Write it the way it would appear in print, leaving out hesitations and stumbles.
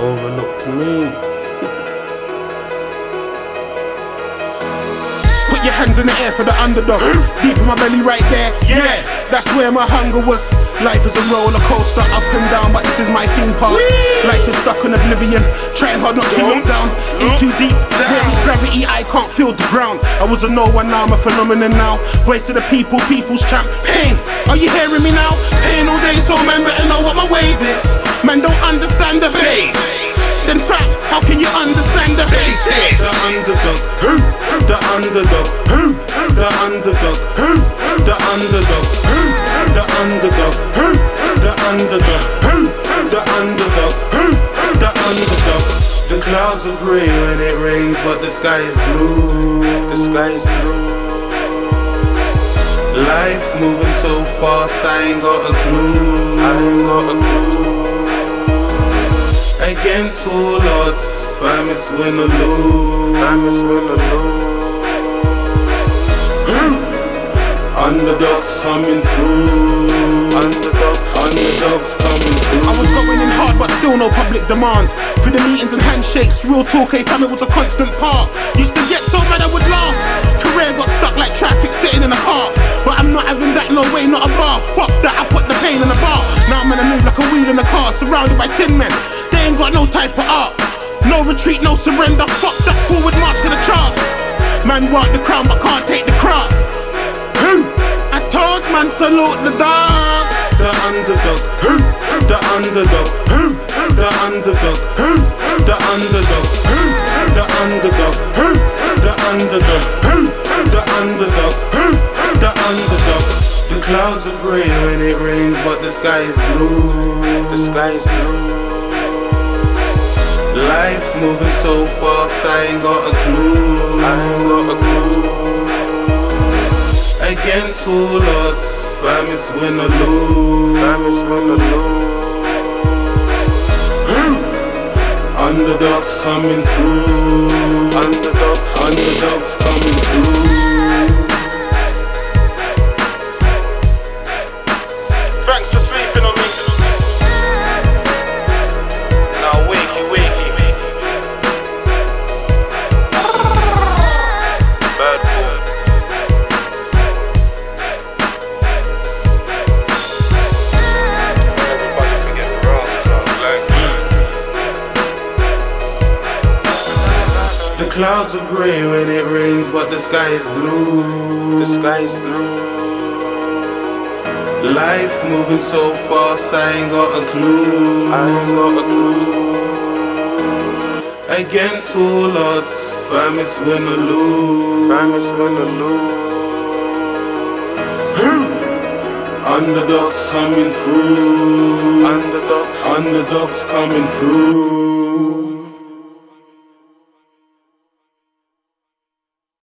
overlooked me. Put your hands in the air for the underdog. Deep in my belly right there, yeah, that's where my hunger was. Life is a roller coaster, up and down, but this is my theme park. Life is stuck in oblivion, trying hard not to look down. In too deep, there is gravity, I can't feel the ground. I was a no one, now I'm a phenomenon now. Voice of the people, people's champ. Pain, are you hearing me now? Pain all day, so man better know what my wave is. Man don't understand the bass. Then fam, how can you understand the basics? The underdog, the underdog, the underdog, the underdog, the underdog, the underdog, the underdog, the underdog. The clouds are grey when it rains, but the sky is blue. The sky is blue. Life moving so fast, I ain't got a clue. I ain't got a clue. Against all odds, famous win or lose. Famous win or lose. Underdogs coming through. Underdogs coming through. I was going in hard, but still no public demand. Through the meetings and handshakes, real talk, fam, it was a constant part. Used to get so mad I would laugh. Career got stuck like traffic sitting in a car. But I'm not having that, no way, not a bar. Fuck that, I put the pain in the bar. Now I'm gonna move like a wheel in a car, surrounded by tin men. They ain't got no type of art. No retreat, no surrender. Fuck that, forward march to the charts. Man want the crown but can't take the cross. I told man salute the dog. The underdog, the underdog, the underdog, the underdog, the underdog, the underdog, the underdog, the underdog. The clouds are grey when it rains, but the sky is blue. The sky is blue. Life moving so fast, I ain't got a clue. I ain't got a clue. Against all odds, famous win or lose. Famous win or lose. Underdogs coming through. Underdogs coming through. Thanks for sleeping on me. Now wakey, wakey. Bad boy. Everybody forget Rasta, like the clouds are grey when it rains, but the sky is blue. The sky is blue. Life moving so fast, I ain't got a clue. I ain't got a clue. Against all odds, famous win or lose. Famous win or lose. Underdogs coming through. Underdogs coming through.